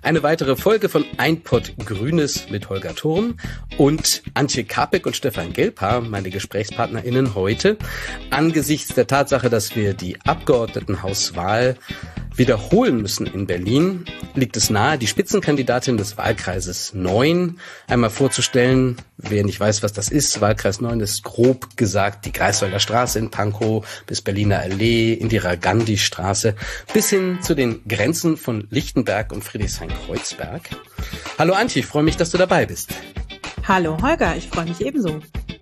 Eine weitere Folge von Ein Pott Grünes mit Holger Thurm und Antje Kapek und Stefan Gelbhaar, meine GesprächspartnerInnen heute. Angesichts der Tatsache, dass wir die Abgeordnetenhauswahl wiederholen müssen in Berlin, liegt es nahe, die Spitzenkandidatin des Wahlkreises 9 einmal vorzustellen. Wer nicht weiß, was das ist, Wahlkreis 9 ist grob gesagt die Greifswalder Straße in Pankow bis Berliner Allee, Indira-Gandhi-Straße bis hin zu den Grenzen von Lichtenberg und Friedrichshain-Kreuzberg. Hallo Antje, ich freue mich, dass du dabei bist. Hallo Holger, ich freue mich ebenso.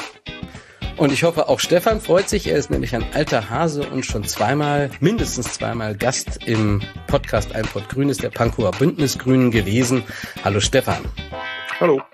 Und ich hoffe, auch Stefan freut sich. Er ist nämlich ein alter Hase und schon mindestens zweimal Gast im Podcast Ein Pott Grünes der Pankower Bündnisgrünen gewesen. Hallo Stefan. Hallo.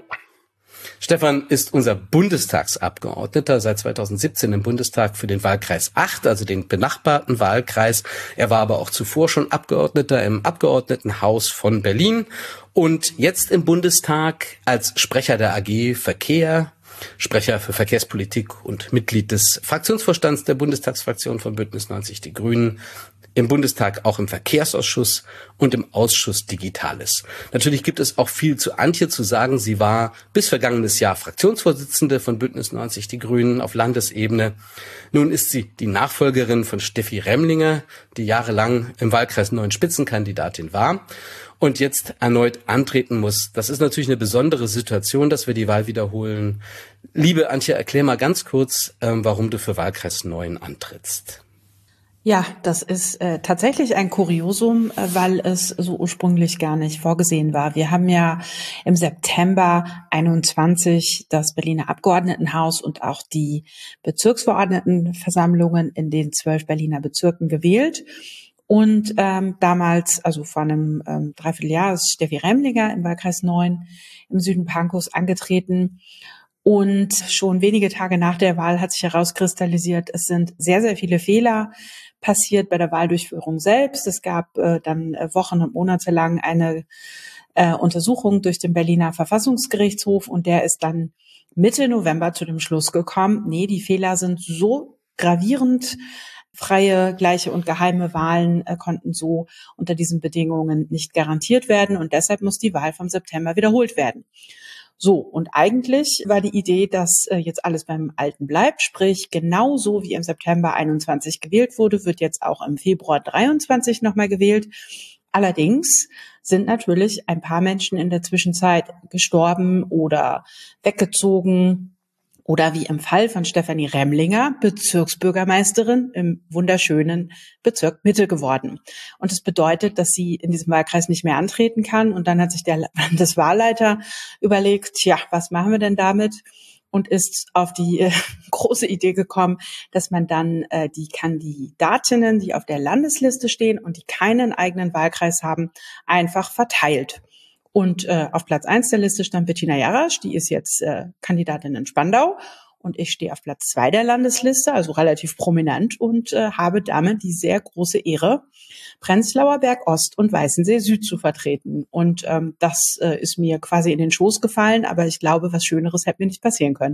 Stefan ist unser Bundestagsabgeordneter, seit 2017 im Bundestag für den Wahlkreis 8, also den benachbarten Wahlkreis. Er war aber auch zuvor schon Abgeordneter im Abgeordnetenhaus von Berlin und jetzt im Bundestag als Sprecher der AG Verkehr, Sprecher für Verkehrspolitik und Mitglied des Fraktionsvorstands der Bundestagsfraktion von Bündnis 90 Die Grünen, im Bundestag auch im Verkehrsausschuss und im Ausschuss Digitales. Natürlich gibt es auch viel zu Antje zu sagen. Sie war bis vergangenes Jahr Fraktionsvorsitzende von Bündnis 90 Die Grünen auf Landesebene. Nun ist sie die Nachfolgerin von Steffi Remlinger, die jahrelang im Wahlkreis 9 Spitzenkandidatin war und jetzt erneut antreten muss. Das ist natürlich eine besondere Situation, dass wir die Wahl wiederholen. Liebe Antje, erklär mal ganz kurz, warum du für Wahlkreis 9 antrittst. Ja, das ist tatsächlich ein Kuriosum, weil es so ursprünglich gar nicht vorgesehen war. Wir haben ja im September 21 das Berliner Abgeordnetenhaus und auch die Bezirksverordnetenversammlungen in den 12 Berliner Bezirken gewählt. Und damals, also vor einem Dreivierteljahr, ist Steffi Remlinger im Wahlkreis 9 im Süden Pankows angetreten. Und schon wenige Tage nach der Wahl hat sich herauskristallisiert, es sind sehr, sehr viele Fehler passiert bei der Wahldurchführung selbst. Es gab dann Wochen und Monate lang eine Untersuchung durch den Berliner Verfassungsgerichtshof und der ist dann Mitte November zu dem Schluss gekommen, nee, die Fehler sind so gravierend, freie, gleiche und geheime Wahlen konnten so unter diesen Bedingungen nicht garantiert werden und deshalb muss die Wahl vom September wiederholt werden. So, und eigentlich war die Idee, dass jetzt alles beim Alten bleibt, sprich genauso wie im September 21 gewählt wurde, wird jetzt auch im Februar 23 nochmal gewählt. Allerdings sind natürlich ein paar Menschen in der Zwischenzeit gestorben oder weggezogen oder wie im Fall von Stefanie Remlinger, Bezirksbürgermeisterin im wunderschönen Bezirk Mitte geworden. Und das bedeutet, dass sie in diesem Wahlkreis nicht mehr antreten kann. Und dann hat sich der Landeswahlleiter überlegt, ja, was machen wir denn damit? Und ist auf die große Idee gekommen, dass man dann die Kandidatinnen, die auf der Landesliste stehen und die keinen eigenen Wahlkreis haben, einfach verteilt. Und auf Platz 1 der Liste stand Bettina Jarasch, die ist jetzt Kandidatin in Spandau. Und ich stehe auf Platz 2 der Landesliste, also relativ prominent und habe damit die sehr große Ehre, Prenzlauer Berg Ost und Weißensee Süd zu vertreten. Und das ist mir quasi in den Schoß gefallen, aber ich glaube, was Schöneres hätte mir nicht passieren können.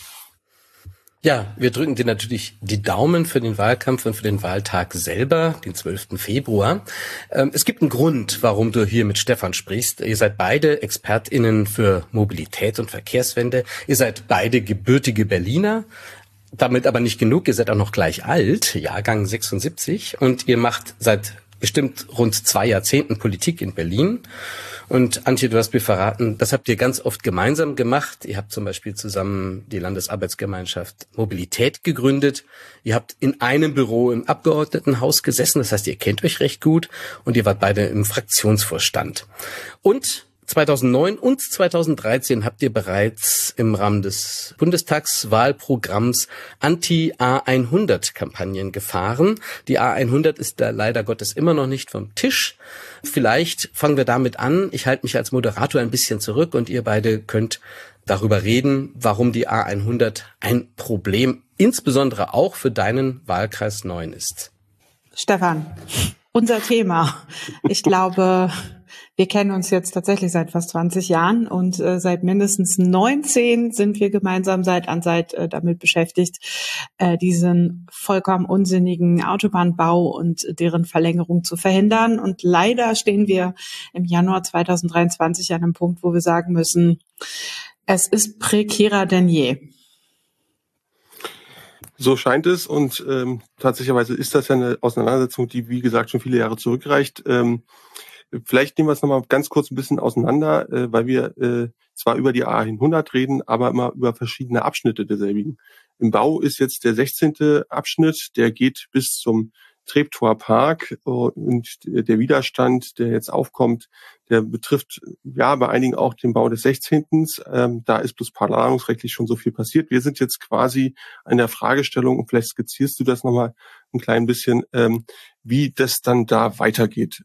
Ja, wir drücken dir natürlich die Daumen für den Wahlkampf und für den Wahltag selber, den 12. Februar. Es gibt einen Grund, warum du hier mit Stefan sprichst. Ihr seid beide ExpertInnen für Mobilität und Verkehrswende. Ihr seid beide gebürtige Berliner. Damit aber nicht genug, ihr seid auch noch gleich alt, Jahrgang 76. Und ihr macht seit bestimmt rund 2 Jahrzehnten Politik in Berlin. Und Antje, du hast mir verraten, das habt ihr ganz oft gemeinsam gemacht. Ihr habt zum Beispiel zusammen die Landesarbeitsgemeinschaft Mobilität gegründet. Ihr habt in einem Büro im Abgeordnetenhaus gesessen. Das heißt, ihr kennt euch recht gut und ihr wart beide im Fraktionsvorstand. Und 2009 und 2013 habt ihr bereits im Rahmen des Bundestagswahlprogramms Anti-A100-Kampagnen gefahren. Die A100 ist da leider Gottes immer noch nicht vom Tisch. Vielleicht fangen wir damit an. Ich halte mich als Moderator ein bisschen zurück und ihr beide könnt darüber reden, warum die A100 ein Problem, insbesondere auch für deinen Wahlkreis 9 ist. Stefan, unser Thema. Ich glaube, wir kennen uns jetzt tatsächlich seit fast 20 Jahren und seit mindestens 19 sind wir gemeinsam Seit an Seit damit beschäftigt, diesen vollkommen unsinnigen Autobahnbau und deren Verlängerung zu verhindern. Und leider stehen wir im Januar 2023 an einem Punkt, wo wir sagen müssen, es ist prekärer denn je. So scheint es und tatsächlicherweise ist das ja eine Auseinandersetzung, die, wie gesagt, schon viele Jahre zurückreicht. Vielleicht nehmen wir es nochmal ganz kurz ein bisschen auseinander, weil wir zwar über die A100 reden, aber immer über verschiedene Abschnitte derselbigen. Im Bau ist jetzt der 16. Abschnitt, der geht bis zum Treptower Park und der Widerstand, der jetzt aufkommt, der betrifft ja bei einigen auch den Bau des 16. Da ist bloß planungsrechtlich schon so viel passiert. Wir sind jetzt quasi an der Fragestellung, und vielleicht skizzierst du das nochmal ein klein bisschen, wie das dann da weitergeht.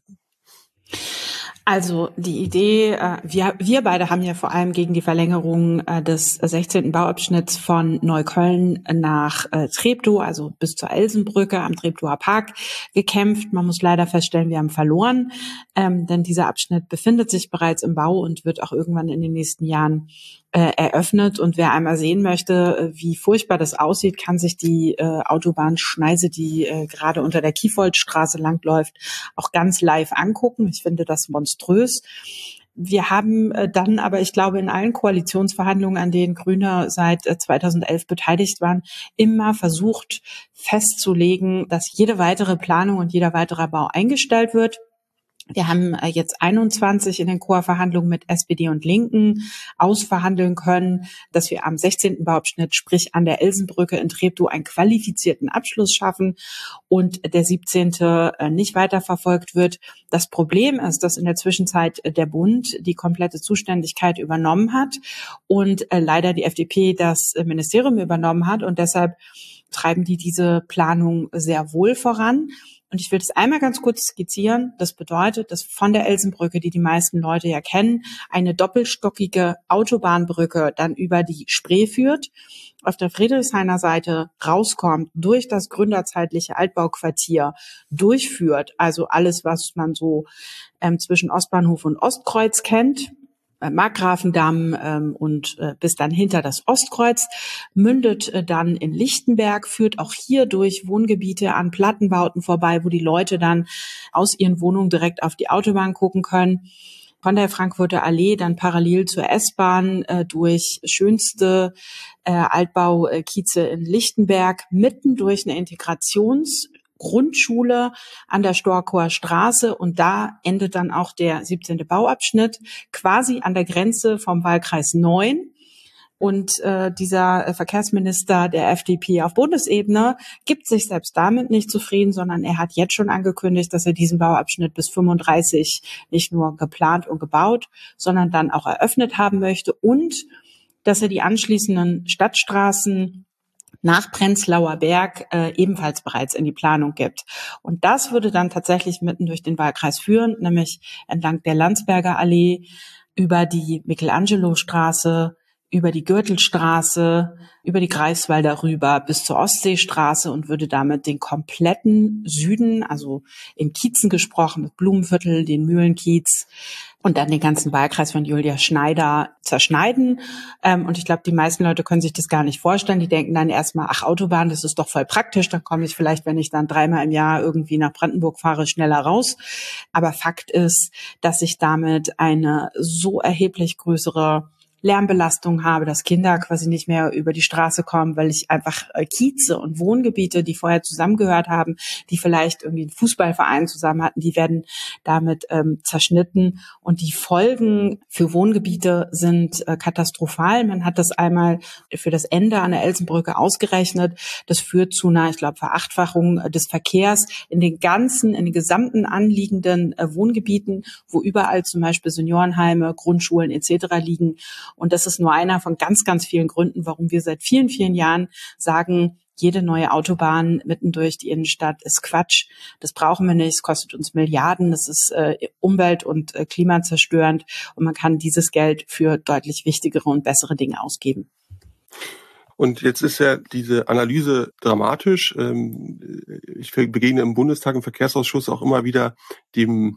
Also die Idee, wir beide haben ja vor allem gegen die Verlängerung des 16. Bauabschnitts von Neukölln nach Treptow, also bis zur Elsenbrücke am Treptower Park gekämpft. Man muss leider feststellen, wir haben verloren, denn dieser Abschnitt befindet sich bereits im Bau und wird auch irgendwann in den nächsten Jahren eröffnet. Und wer einmal sehen möchte, wie furchtbar das aussieht, kann sich die Autobahnschneise, die gerade unter der Kiefoldstraße langläuft, auch ganz live angucken. Ich finde das monströs. Wir haben dann aber, ich glaube, in allen Koalitionsverhandlungen, an denen Grüne seit 2011 beteiligt waren, immer versucht festzulegen, dass jede weitere Planung und jeder weitere Bau eingestellt wird. Wir haben jetzt 21 in den Koalverhandlungen mit SPD und Linken ausverhandeln können, dass wir am 16. Bauabschnitt, sprich an der Elsenbrücke in Treptow, einen qualifizierten Abschluss schaffen und der 17. nicht weiterverfolgt wird. Das Problem ist, dass in der Zwischenzeit der Bund die komplette Zuständigkeit übernommen hat und leider die FDP das Ministerium übernommen hat und deshalb treiben die diese Planung sehr wohl voran. Und ich will das einmal ganz kurz skizzieren. Das bedeutet, dass von der Elsenbrücke, die die meisten Leute ja kennen, eine doppelstockige Autobahnbrücke dann über die Spree führt, auf der Friedrichshainer Seite rauskommt, durch das gründerzeitliche Altbauquartier durchführt, also alles, was man so zwischen Ostbahnhof und Ostkreuz kennt, Markgrafendamm und bis dann hinter das Ostkreuz, mündet dann in Lichtenberg, führt auch hier durch Wohngebiete an Plattenbauten vorbei, wo die Leute dann aus ihren Wohnungen direkt auf die Autobahn gucken können. Von der Frankfurter Allee dann parallel zur S-Bahn durch schönste Altbaukieze in Lichtenberg, mitten durch eine Integrationsgrundschule an der Storkower Straße und da endet dann auch der 17. Bauabschnitt, quasi an der Grenze vom Wahlkreis 9. Und dieser Verkehrsminister der FDP auf Bundesebene gibt sich selbst damit nicht zufrieden, sondern er hat jetzt schon angekündigt, dass er diesen Bauabschnitt bis 35 nicht nur geplant und gebaut, sondern dann auch eröffnet haben möchte und dass er die anschließenden Stadtstraßen nach Prenzlauer Berg ebenfalls bereits in die Planung gibt. Und das würde dann tatsächlich mitten durch den Wahlkreis führen, nämlich entlang der Landsberger Allee, über die Michelangelo-Straße, über die Gürtelstraße, über die Greifswalder rüber bis zur Ostseestraße und würde damit den kompletten Süden, also in Kiezen gesprochen, das Blumenviertel, den Mühlenkiez und dann den ganzen Wahlkreis von Julia Schneider zerschneiden. Und ich glaube, die meisten Leute können sich das gar nicht vorstellen. Die denken dann erstmal, ach, Autobahn, das ist doch voll praktisch. Da komme ich vielleicht, wenn ich dann 3-mal im Jahr irgendwie nach Brandenburg fahre, schneller raus. Aber Fakt ist, dass ich damit eine so erheblich größere Lärmbelastung habe, dass Kinder quasi nicht mehr über die Straße kommen, weil ich einfach Kieze und Wohngebiete, die vorher zusammengehört haben, die vielleicht irgendwie einen Fußballverein zusammen hatten, die werden damit zerschnitten und die Folgen für Wohngebiete sind katastrophal. Man hat das einmal für das Ende an der Elsenbrücke ausgerechnet. Das führt zu einer, ich glaube, Verachtfachung des Verkehrs in den gesamten anliegenden Wohngebieten, wo überall zum Beispiel Seniorenheime, Grundschulen etc. liegen. Und das ist nur einer von ganz, ganz vielen Gründen, warum wir seit vielen, vielen Jahren sagen, jede neue Autobahn mitten durch die Innenstadt ist Quatsch. Das brauchen wir nicht. Es kostet uns Milliarden. Das ist umwelt- und klimazerstörend. Und man kann dieses Geld für deutlich wichtigere und bessere Dinge ausgeben. Und jetzt ist ja diese Analyse dramatisch. Ich begegne im Bundestag, im Verkehrsausschuss auch immer wieder dem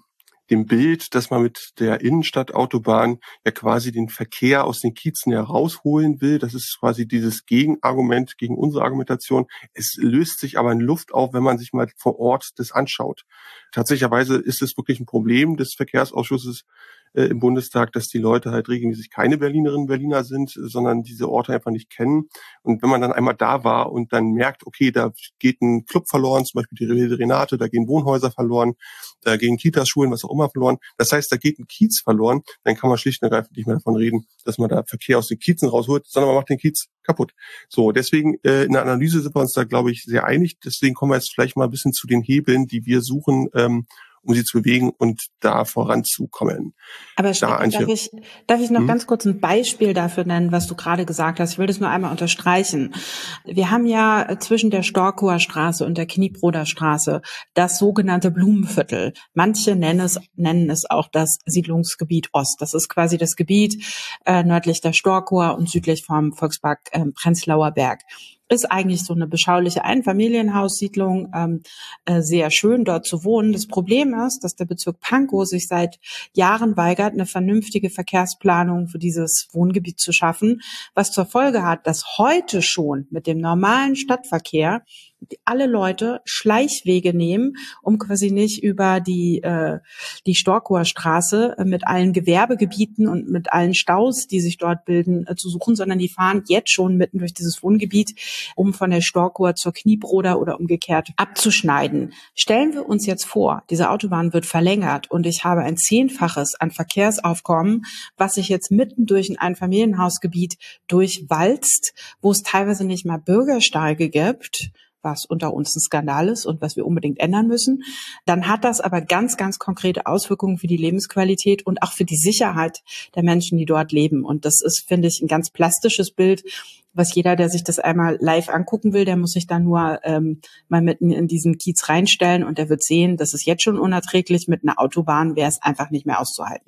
dem Bild, dass man mit der Innenstadtautobahn ja quasi den Verkehr aus den Kiezen herausholen will. Das ist quasi dieses Gegenargument gegen unsere Argumentation. Es löst sich aber in Luft auf, wenn man sich mal vor Ort das anschaut. Tatsächlicherweise ist es wirklich ein Problem des Verkehrsausschusses im Bundestag, dass die Leute halt regelmäßig keine Berlinerinnen und Berliner sind, sondern diese Orte einfach nicht kennen. Und wenn man dann einmal da war und dann merkt, okay, da geht ein Club verloren, zum Beispiel die Wilde Renate, da gehen Wohnhäuser verloren, da gehen Kitas, Schulen, was auch immer verloren. Das heißt, da geht ein Kiez verloren, dann kann man schlicht und ergreifend nicht mehr davon reden, dass man da Verkehr aus den Kiezen rausholt, sondern man macht den Kiez kaputt. So, deswegen in der Analyse sind wir uns da, glaube ich, sehr einig. Deswegen kommen wir jetzt vielleicht mal ein bisschen zu den Hebeln, die wir suchen, um sie zu bewegen und da voranzukommen. Aber Stefan, darf ich noch ganz kurz ein Beispiel dafür nennen, was du gerade gesagt hast? Ich will das nur einmal unterstreichen. Wir haben ja zwischen der Storkower Straße und der Kniebroder Straße das sogenannte Blumenviertel. Manche nennen es auch das Siedlungsgebiet Ost. Das ist quasi das Gebiet nördlich der Storkower und südlich vom Volkspark Prenzlauer Berg. Ist eigentlich so eine beschauliche Einfamilienhaussiedlung, sehr schön dort zu wohnen. Das Problem ist, dass der Bezirk Pankow sich seit Jahren weigert, eine vernünftige Verkehrsplanung für dieses Wohngebiet zu schaffen, was zur Folge hat, dass heute schon mit dem normalen Stadtverkehr alle Leute Schleichwege nehmen, um quasi nicht über die Storkower Straße mit allen Gewerbegebieten und mit allen Staus, die sich dort bilden, zu suchen, sondern die fahren jetzt schon mitten durch dieses Wohngebiet, um von der Storkower zur Kniebroder oder umgekehrt abzuschneiden. Stellen wir uns jetzt vor, diese Autobahn wird verlängert und ich habe ein 10-faches an Verkehrsaufkommen, was sich jetzt mitten durch ein Einfamilienhausgebiet durchwalzt, wo es teilweise nicht mal Bürgersteige gibt, was unter uns ein Skandal ist und was wir unbedingt ändern müssen, dann hat das aber ganz, ganz konkrete Auswirkungen für die Lebensqualität und auch für die Sicherheit der Menschen, die dort leben. Und das ist, finde ich, ein ganz plastisches Bild, was jeder, der sich das einmal live angucken will, der muss sich dann nur mal mitten in diesen Kiez reinstellen und der wird sehen, das ist jetzt schon unerträglich. Mit einer Autobahn wäre es einfach nicht mehr auszuhalten.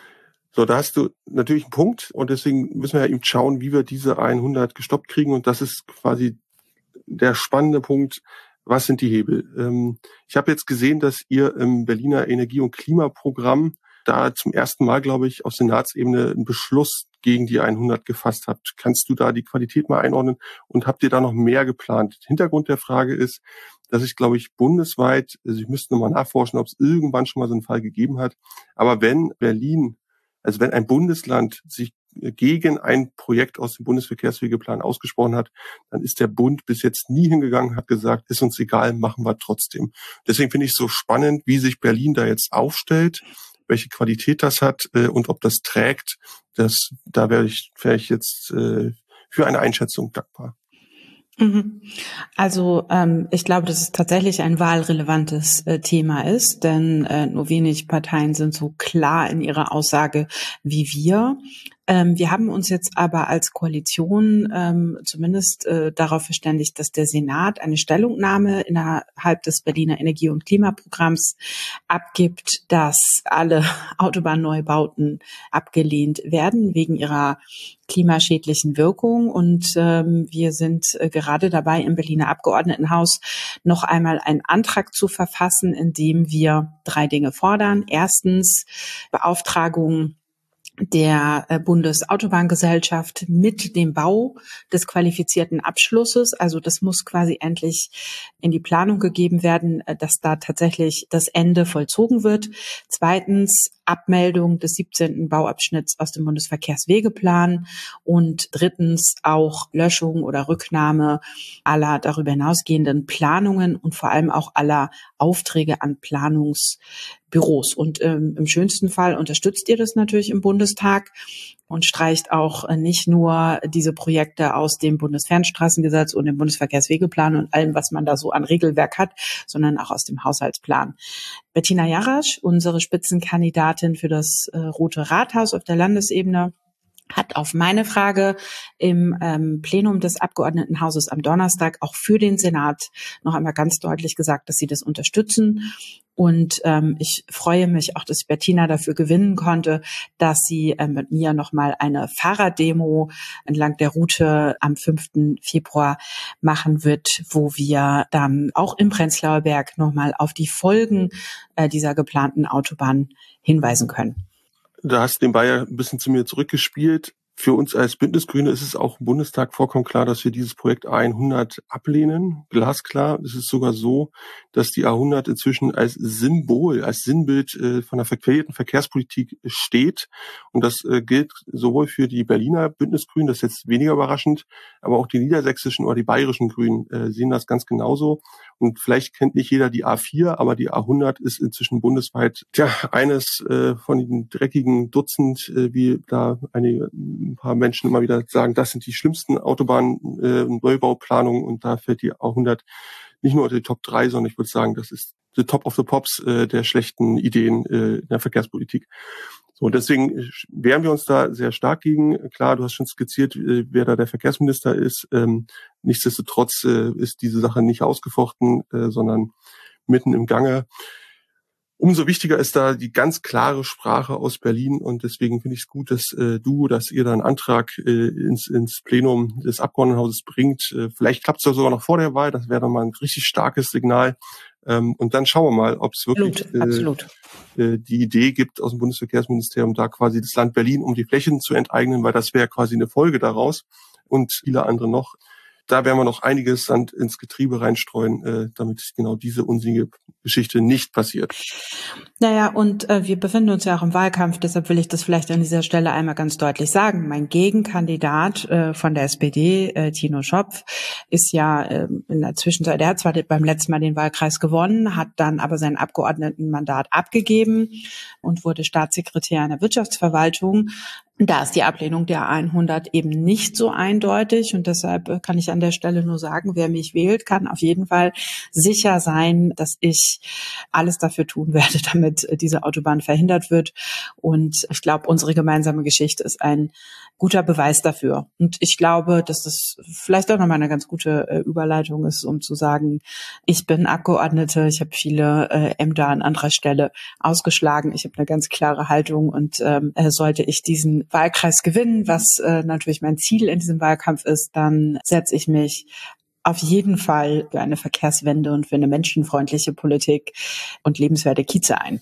So, da hast du natürlich einen Punkt und deswegen müssen wir ja eben schauen, wie wir diese 100 gestoppt kriegen und das ist quasi der spannende Punkt, was sind die Hebel? Ich habe jetzt gesehen, dass ihr im Berliner Energie- und Klimaprogramm da zum ersten Mal, glaube ich, auf Senatsebene einen Beschluss gegen die 100 gefasst habt. Kannst du da die Qualität mal einordnen und habt ihr da noch mehr geplant? Hintergrund der Frage ist, dass ich, glaube ich, bundesweit, also ich müsste nochmal nachforschen, ob es irgendwann schon mal so einen Fall gegeben hat, aber wenn ein Bundesland sich gegen ein Projekt aus dem Bundesverkehrswegeplan ausgesprochen hat, dann ist der Bund bis jetzt nie hingegangen, hat gesagt, ist uns egal, machen wir trotzdem. Deswegen finde ich es so spannend, wie sich Berlin da jetzt aufstellt, welche Qualität das hat und ob das trägt. Da wäre ich jetzt für eine Einschätzung dankbar. Also ich glaube, dass es tatsächlich ein wahlrelevantes Thema ist, denn nur wenig Parteien sind so klar in ihrer Aussage wie wir. Wir haben uns jetzt aber als Koalition zumindest darauf verständigt, dass der Senat eine Stellungnahme innerhalb des Berliner Energie- und Klimaprogramms abgibt, dass alle Autobahnneubauten abgelehnt werden wegen ihrer klimaschädlichen Wirkung. Und wir sind gerade dabei, im Berliner Abgeordnetenhaus noch einmal einen Antrag zu verfassen, in dem wir 3 Dinge fordern. Erstens Beauftragung der Bundesautobahngesellschaft mit dem Bau des qualifizierten Abschlusses. Also das muss quasi endlich in die Planung gegeben werden, dass da tatsächlich das Ende vollzogen wird. Zweitens Abmeldung des 17. Bauabschnitts aus dem Bundesverkehrswegeplan und drittens auch Löschung oder Rücknahme aller darüber hinausgehenden Planungen und vor allem auch aller Aufträge an Planungsbüros. Und im schönsten Fall unterstützt ihr das natürlich im Bundestag und streicht auch nicht nur diese Projekte aus dem Bundesfernstraßengesetz und dem Bundesverkehrswegeplan und allem, was man da so an Regelwerk hat, sondern auch aus dem Haushaltsplan. Bettina Jarasch, unsere Spitzenkandidatin für das Rote Rathaus auf der Landesebene, hat auf meine Frage im Plenum des Abgeordnetenhauses am Donnerstag auch für den Senat noch einmal ganz deutlich gesagt, dass sie das unterstützen Und ich freue mich auch, dass ich Bettina dafür gewinnen konnte, dass sie mit mir nochmal eine Fahrraddemo entlang der Route am 5. Februar machen wird, wo wir dann auch im Prenzlauer Berg nochmal auf die Folgen dieser geplanten Autobahn hinweisen können. Da hast du den Ball ja ein bisschen zu mir zurückgespielt. Für uns als Bündnisgrüne ist es auch im Bundestag vollkommen klar, dass wir dieses Projekt A100 ablehnen. Glasklar. Es ist sogar so, dass die A100 inzwischen als Symbol, als Sinnbild von der verquerten Verkehrspolitik steht. Und das gilt sowohl für die Berliner Bündnisgrünen, das ist jetzt weniger überraschend, aber auch die niedersächsischen oder die bayerischen Grünen sehen das ganz genauso. Und vielleicht kennt nicht jeder die A4, aber die A100 ist inzwischen bundesweit eines von den dreckigen Dutzend, wie da ein paar Menschen immer wieder sagen, das sind die schlimmsten Autobahnen, Neubauplanungen, und da fällt die A100 nicht nur unter die Top 3, sondern ich würde sagen, das ist the top of the pops der schlechten Ideen in der Verkehrspolitik. So, deswegen wehren wir uns da sehr stark gegen. Klar, du hast schon skizziert, wer da der Verkehrsminister ist. Nichtsdestotrotz ist diese Sache nicht ausgefochten, sondern mitten im Gange. Umso wichtiger ist da die ganz klare Sprache aus Berlin, und deswegen finde ich es gut, dass ihr da einen Antrag ins Plenum des Abgeordnetenhauses bringt. Vielleicht klappt es ja sogar noch vor der Wahl, das wäre dann mal ein richtig starkes Signal. Und dann schauen wir mal, ob es wirklich Absolut. Die Idee gibt aus dem Bundesverkehrsministerium, da quasi das Land Berlin um die Flächen zu enteignen, weil das wäre quasi eine Folge daraus, und viele andere noch. Da werden wir noch einiges Sand ins Getriebe reinstreuen, damit genau diese unsinnige Geschichte nicht passiert. Naja, und wir befinden uns ja auch im Wahlkampf, deshalb will ich das vielleicht an dieser Stelle einmal ganz deutlich sagen. Mein Gegenkandidat von der SPD, Tino Schopf, ist ja in der Zwischenzeit, der hat zwar beim letzten Mal den Wahlkreis gewonnen, hat dann aber sein Abgeordnetenmandat abgegeben und wurde Staatssekretär in der Wirtschaftsverwaltung. Da ist die Ablehnung der 100 eben nicht so eindeutig, und deshalb kann ich an der Stelle nur sagen, wer mich wählt, kann auf jeden Fall sicher sein, dass ich alles dafür tun werde, damit diese Autobahn verhindert wird. Und ich glaube, unsere gemeinsame Geschichte ist ein guter Beweis dafür. Und ich glaube, dass es vielleicht auch nochmal eine ganz gute Überleitung ist, um zu sagen, ich bin Abgeordnete, ich habe viele Ämter an anderer Stelle ausgeschlagen, ich habe eine ganz klare Haltung, und sollte ich diesen Wahlkreis gewinnen, was natürlich mein Ziel in diesem Wahlkampf ist, dann setze ich mich auf jeden Fall für eine Verkehrswende und für eine menschenfreundliche Politik und lebenswerte Kieze ein.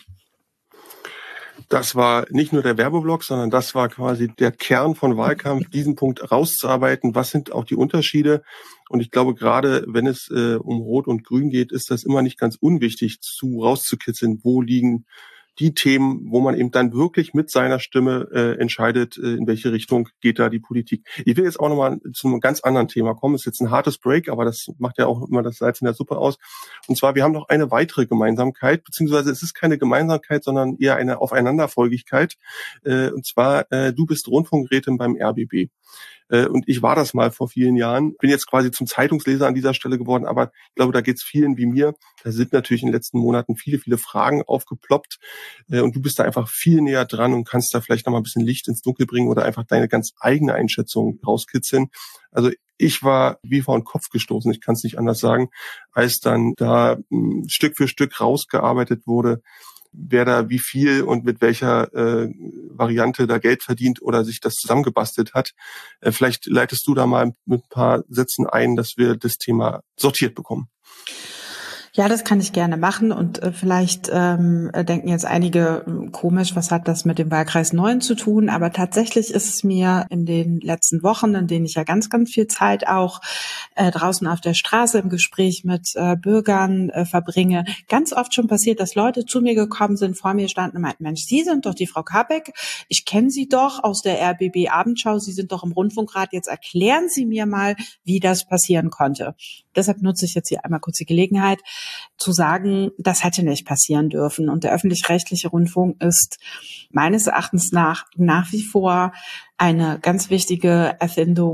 Das war nicht nur der Werbeblock, sondern das war quasi der Kern von Wahlkampf, diesen Punkt rauszuarbeiten. Was sind auch die Unterschiede? Und ich glaube, gerade wenn es um Rot und Grün geht, ist das immer nicht ganz unwichtig, rauszukitzeln, wo liegen die Themen, wo man eben dann wirklich mit seiner Stimme entscheidet, in welche Richtung geht da die Politik. Ich will jetzt auch nochmal zu einem ganz anderen Thema kommen. Es ist jetzt ein hartes Break, aber das macht ja auch immer das Salz in der Suppe aus. Und zwar, wir haben noch eine weitere Gemeinsamkeit, beziehungsweise es ist keine Gemeinsamkeit, sondern eher eine Aufeinanderfolgigkeit. Und zwar, du bist Rundfunkrätin beim RBB. Und ich war das mal vor vielen Jahren. Bin jetzt quasi zum Zeitungsleser an dieser Stelle geworden, aber ich glaube, da geht es vielen wie mir. Da sind natürlich in den letzten Monaten viele Fragen aufgeploppt. Und du bist da einfach viel näher dran und kannst da vielleicht noch mal ein bisschen Licht ins Dunkel bringen oder einfach deine ganz eigene Einschätzung rauskitzeln. Also ich war wie vor den Kopf gestoßen, ich kann es nicht anders sagen, als dann da Stück für Stück rausgearbeitet wurde, wer da wie viel und mit welcher Variante da Geld verdient oder sich das zusammengebastelt hat. Vielleicht leitest du da mal mit ein paar Sätzen ein, dass wir das Thema sortiert bekommen. Ja, das kann ich gerne machen, und vielleicht denken jetzt einige, komisch, was hat das mit dem Wahlkreis 9 zu tun? Aber tatsächlich ist es mir in den letzten Wochen, in denen ich ja ganz viel Zeit auch draußen auf der Straße im Gespräch mit Bürgern verbringe, ganz oft schon passiert, dass Leute zu mir gekommen sind, vor mir standen und meinten, Mensch, Sie sind doch die Frau Kabeck, ich kenne Sie doch aus der RBB Abendschau, Sie sind doch im Rundfunkrat, jetzt erklären Sie mir mal, wie das passieren konnte. Deshalb nutze ich jetzt hier einmal kurz die Gelegenheit, zu sagen, das hätte nicht passieren dürfen. Und der öffentlich-rechtliche Rundfunk ist meines Erachtens nach wie vor eine ganz wichtige Erfindung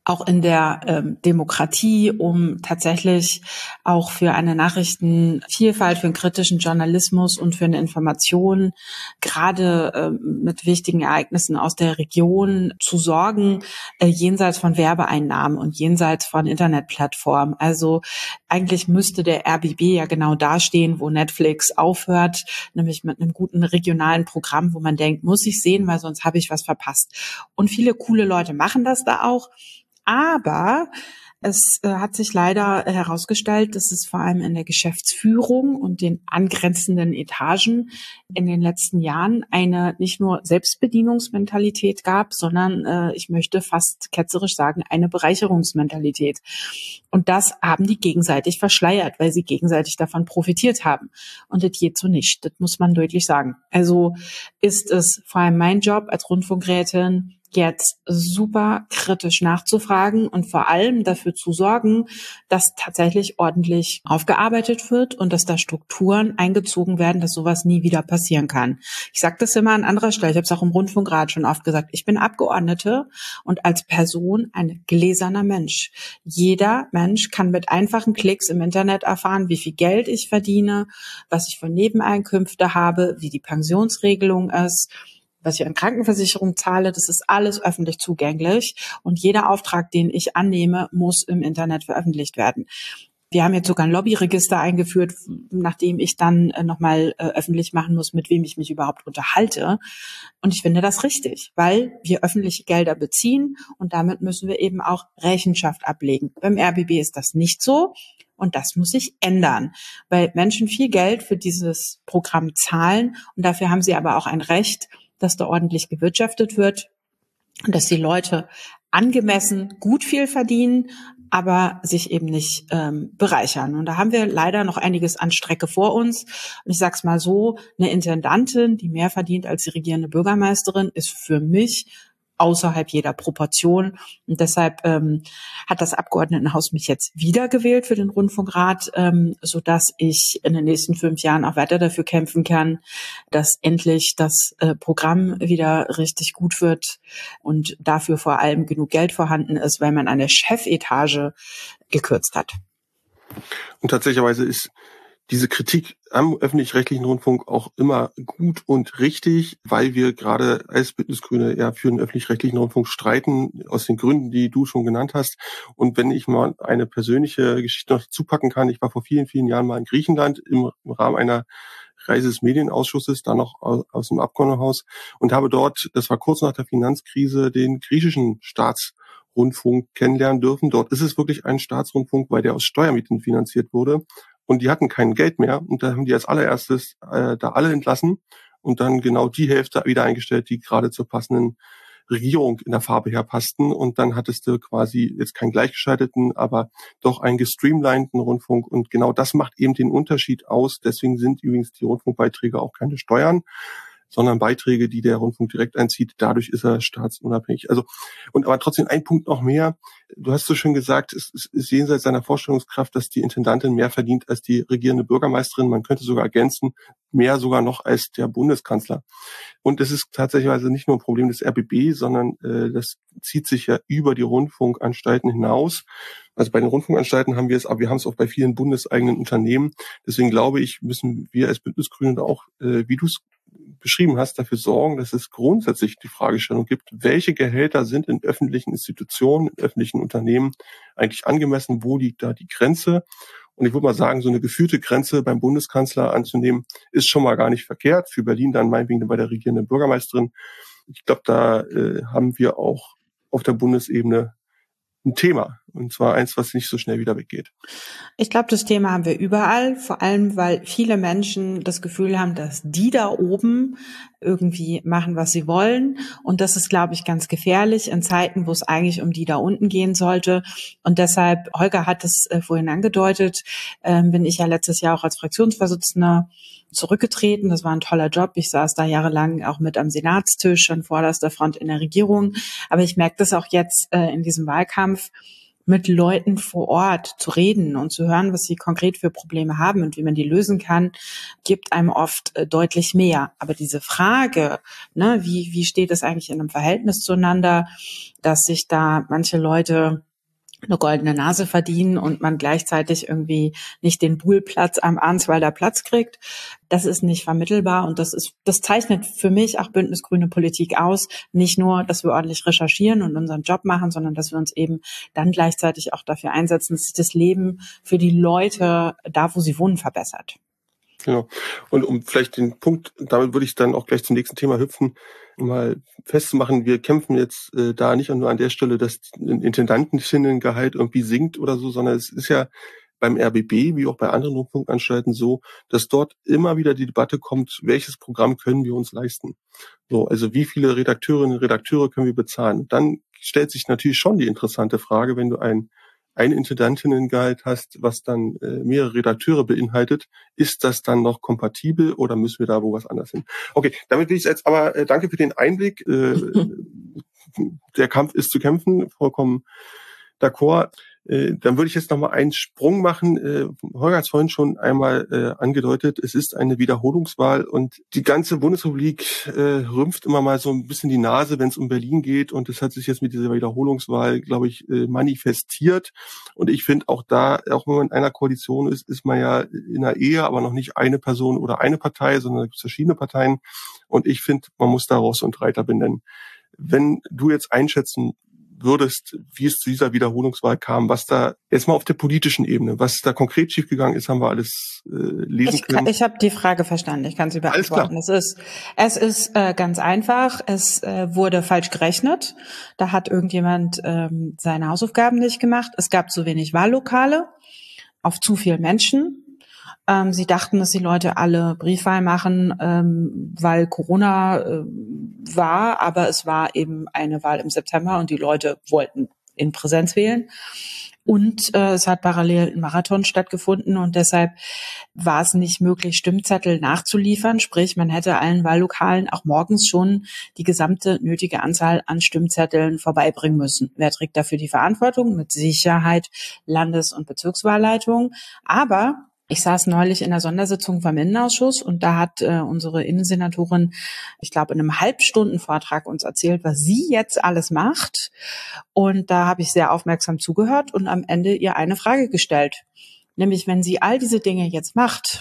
auch in der Demokratie, um tatsächlich auch für eine Nachrichtenvielfalt, für einen kritischen Journalismus und für eine Information, gerade mit wichtigen Ereignissen aus der Region zu sorgen, jenseits von Werbeeinnahmen und jenseits von Internetplattformen. Also eigentlich müsste der RBB ja genau dastehen, wo Netflix aufhört, nämlich mit einem guten regionalen Programm, wo man denkt, muss ich sehen, weil sonst habe ich was verpasst. Und viele coole Leute machen das da auch. Aber es hat sich leider herausgestellt, dass es vor allem in der Geschäftsführung und den angrenzenden Etagen in den letzten Jahren eine nicht nur Selbstbedienungsmentalität gab, sondern ich möchte fast ketzerisch sagen, eine Bereicherungsmentalität. Und das haben die gegenseitig verschleiert, weil sie gegenseitig davon profitiert haben. Und das geht so nicht. Das muss man deutlich sagen. Also ist es vor allem mein Job als Rundfunkrätin, jetzt super kritisch nachzufragen und vor allem dafür zu sorgen, dass tatsächlich ordentlich aufgearbeitet wird und dass da Strukturen eingezogen werden, dass sowas nie wieder passieren kann. Ich sage das immer an anderer Stelle, ich habe es auch im Rundfunkrat schon oft gesagt, ich bin Abgeordnete und als Person ein gläserner Mensch. Jeder Mensch kann mit einfachen Klicks im Internet erfahren, wie viel Geld ich verdiene, was ich für Nebeneinkünfte habe, wie die Pensionsregelung ist, was ich an Krankenversicherung zahle, das ist alles öffentlich zugänglich und jeder Auftrag, den ich annehme, muss im Internet veröffentlicht werden. Wir haben jetzt sogar ein Lobbyregister eingeführt, nachdem ich dann nochmal öffentlich machen muss, mit wem ich mich überhaupt unterhalte. Und ich finde das richtig, weil wir öffentliche Gelder beziehen und damit müssen wir eben auch Rechenschaft ablegen. Beim RBB ist das nicht so. Und das muss sich ändern, weil Menschen viel Geld für dieses Programm zahlen und dafür haben sie aber auch ein Recht, dass da ordentlich gewirtschaftet wird und dass die Leute angemessen gut viel verdienen, aber sich eben nicht bereichern. Und da haben wir leider noch einiges an Strecke vor uns. Und ich sag's mal so, eine Intendantin, die mehr verdient als die regierende Bürgermeisterin, ist für mich außerhalb jeder Proportion. Und deshalb hat das Abgeordnetenhaus mich jetzt wiedergewählt für den Rundfunkrat, sodass ich in den nächsten 5 Jahren auch weiter dafür kämpfen kann, dass endlich das Programm wieder richtig gut wird und dafür vor allem genug Geld vorhanden ist, weil man eine Chefetage gekürzt hat. Und tatsächlicherweise ist diese Kritik am öffentlich-rechtlichen Rundfunk auch immer gut und richtig, weil wir gerade als Bündnisgrüne ja für den öffentlich-rechtlichen Rundfunk streiten, aus den Gründen, die du schon genannt hast. Und wenn ich mal eine persönliche Geschichte noch zupacken kann, ich war vor vielen, vielen Jahren mal in Griechenland im Rahmen einer Reise des Medienausschusses, dann noch aus dem Abgeordnetenhaus und habe dort, das war kurz nach der Finanzkrise, den griechischen Staatsrundfunk kennenlernen dürfen. Dort ist es wirklich ein Staatsrundfunk, weil der aus Steuermitteln finanziert wurde. Und die hatten kein Geld mehr und da haben die als allererstes da alle entlassen und dann genau die Hälfte wieder eingestellt, die gerade zur passenden Regierung in der Farbe her passten. Und dann hattest du quasi jetzt keinen gleichgeschalteten, aber doch einen gestreamlinten Rundfunk. Und genau das macht eben den Unterschied aus. Deswegen sind übrigens die Rundfunkbeiträge auch keine Steuern, sondern Beiträge, die der Rundfunk direkt einzieht. Dadurch ist er staatsunabhängig. Also, und aber trotzdem ein Punkt noch mehr. Du hast so schön gesagt, es ist jenseits seiner Vorstellungskraft, dass die Intendantin mehr verdient als die regierende Bürgermeisterin. Man könnte sogar ergänzen, mehr sogar noch als der Bundeskanzler. Und es ist tatsächlich also nicht nur ein Problem des RBB, sondern das zieht sich ja über die Rundfunkanstalten hinaus. Also bei den Rundfunkanstalten haben wir es, aber wir haben es auch bei vielen bundeseigenen Unternehmen. Deswegen glaube ich, müssen wir als Bündnisgrüne auch, wie du es beschrieben hast, dafür sorgen, dass es grundsätzlich die Fragestellung gibt, welche Gehälter sind in öffentlichen Institutionen, in öffentlichen Unternehmen eigentlich angemessen, wo liegt da die Grenze? Und ich würde mal sagen, so eine gefühlte Grenze beim Bundeskanzler anzunehmen, ist schon mal gar nicht verkehrt. Für Berlin dann meinetwegen bei der regierenden Bürgermeisterin. Ich glaube, da haben wir auch auf der Bundesebene ein Thema. Und zwar eins, was nicht so schnell wieder weggeht. Ich glaube, das Thema haben wir überall, vor allem, weil viele Menschen das Gefühl haben, dass die da oben irgendwie machen, was sie wollen. Und das ist, glaube ich, ganz gefährlich in Zeiten, wo es eigentlich um die da unten gehen sollte. Und deshalb, Holger hat es vorhin angedeutet, bin ich ja letztes Jahr auch als Fraktionsvorsitzender zurückgetreten. Das war ein toller Job. Ich saß da jahrelang auch mit am Senatstisch an vorderster Front in der Regierung. Aber ich merke das auch jetzt in diesem Wahlkampf, mit Leuten vor Ort zu reden und zu hören, was sie konkret für Probleme haben und wie man die lösen kann, gibt einem oft deutlich mehr. Aber diese Frage, ne, wie steht es eigentlich in einem Verhältnis zueinander, dass sich da manche Leute eine goldene Nase verdienen und man gleichzeitig irgendwie nicht den Buhlplatz am Arnswalder Platz kriegt. Das ist nicht vermittelbar und das zeichnet für mich auch Bündnis Grüne Politik aus. Nicht nur, dass wir ordentlich recherchieren und unseren Job machen, sondern dass wir uns eben dann gleichzeitig auch dafür einsetzen, dass sich das Leben für die Leute da, wo sie wohnen, verbessert. Genau. Und um vielleicht den Punkt, damit würde ich dann auch gleich zum nächsten Thema hüpfen, mal festzumachen, wir kämpfen jetzt da nicht nur an der Stelle, dass ein Intendantengehalt irgendwie sinkt oder so, sondern es ist ja beim RBB, wie auch bei anderen Rundfunkanstalten so, dass dort immer wieder die Debatte kommt, welches Programm können wir uns leisten? So, also wie viele Redakteurinnen und Redakteure können wir bezahlen? Dann stellt sich natürlich schon die interessante Frage, wenn du ein Intendantinnengehalt hast, was dann mehrere Redakteure beinhaltet, ist das dann noch kompatibel oder müssen wir da wo was anders hin? Okay, damit will ich jetzt aber danke für den Einblick. Der Kampf ist zu kämpfen, vollkommen d'accord. Dann würde ich jetzt nochmal einen Sprung machen. Holger hat es vorhin schon einmal angedeutet, es ist eine Wiederholungswahl und die ganze Bundesrepublik rümpft immer mal so ein bisschen die Nase, wenn es um Berlin geht, und das hat sich jetzt mit dieser Wiederholungswahl, glaube ich, manifestiert. Und ich finde auch da, auch wenn man in einer Koalition ist man ja in einer Ehe, aber noch nicht eine Person oder eine Partei, sondern es gibt verschiedene Parteien, und ich finde, man muss da Ross und Reiter benennen. Wenn du jetzt einschätzen würdest, wie es zu dieser Wiederholungswahl kam, was da erstmal auf der politischen Ebene, was da konkret schiefgegangen ist, haben wir alles lesen können. Ich habe die Frage verstanden, ich kann sie beantworten. Es ist ganz einfach, es wurde falsch gerechnet, da hat irgendjemand seine Hausaufgaben nicht gemacht, es gab zu wenig Wahllokale auf zu viele Menschen. Sie dachten, dass die Leute alle Briefwahl machen, weil Corona war, aber es war eben eine Wahl im September und die Leute wollten in Präsenz wählen. Und es hat parallel ein Marathon stattgefunden und deshalb war es nicht möglich, Stimmzettel nachzuliefern. Sprich, man hätte allen Wahllokalen auch morgens schon die gesamte nötige Anzahl an Stimmzetteln vorbeibringen müssen. Wer trägt dafür die Verantwortung? Mit Sicherheit Landes- und Bezirkswahlleitung. Aber ich saß neulich in der Sondersitzung vom Innenausschuss und da hat unsere Innensenatorin, ich glaube, in einem Halbstundenvortrag uns erzählt, was sie jetzt alles macht. Und da habe ich sehr aufmerksam zugehört und am Ende ihr eine Frage gestellt. Nämlich, wenn sie all diese Dinge jetzt macht,